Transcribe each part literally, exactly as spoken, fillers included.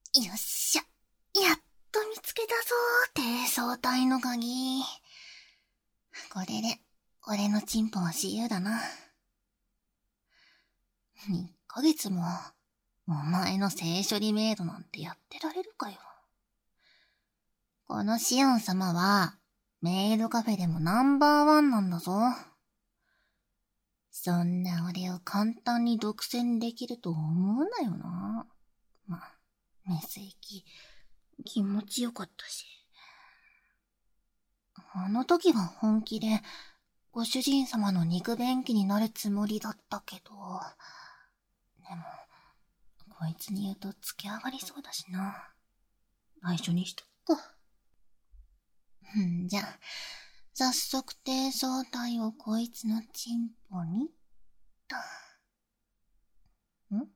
よっしゃ。やっと見つけたぞー、低層体の鍵。これで、俺のチンポは自由だな。いっかげつも、お前の性処理メイドなんてやってられるかよ。このシオン様は、メイドカフェでもナンバーワンなんだぞ。そんな俺を簡単に独占できると思うなよな。ま、メス液、気持ちよかったし。あの時は本気で、ご主人様の肉便器になるつもりだったけど、でも、こいつに言うと付け上がりそうだしな。内緒にしとくか。んじゃ、早速低層体をこいつのチンポに、と。ん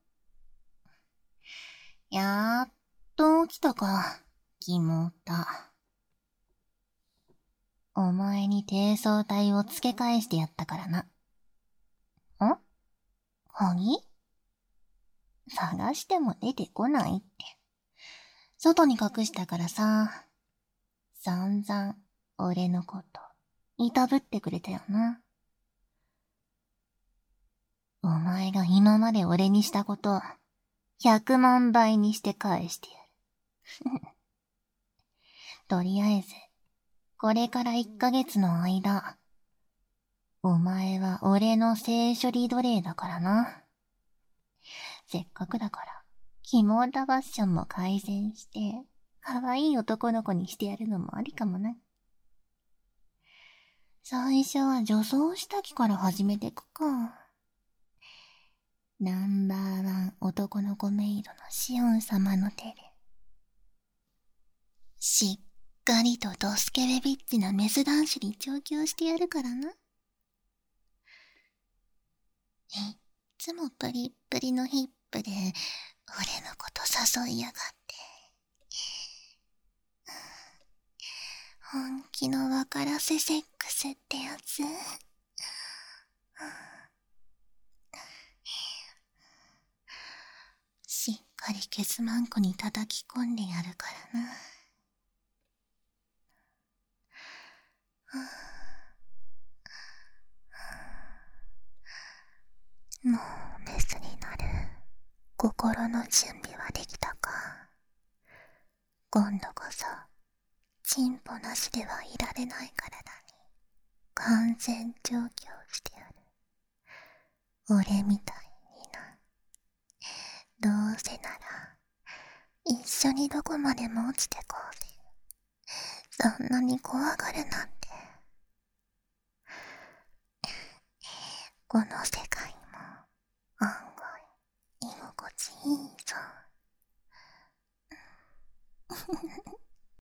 やっと起きたか、キモータ。お前に低層体を付け返してやったからな。ん鍵探しても出てこないって。外に隠したからさ、散々俺のこと、いたぶってくれたよな。お前が今まで俺にしたこと、百万倍にして返してやる。とりあえず、これから一ヶ月の間、お前は俺の性処理奴隷だからな。せっかくだから、キモータファッションも改善して、可愛い男の子にしてやるのもありかもな。最初は女装下着から始めてくか。ナンバーワン男の子メイドのシオン様の手で。しっかりとドスケベビッチなメス男子に調教してやるからな。いっつもプリップリのヒップで、俺のこと誘いやがって。本気の分からせセックスってやつ。しっかりケツマンコに叩き込んでやるからな。もうメスになる心の準備はできたか。今度こそチンポなしではいられない体に完全調教してやる。俺みたいにな。どうせなら一緒にどこまでも落ちてこうぜ。そんなに怖がるなんて。この世界も案外居心地いいぞ。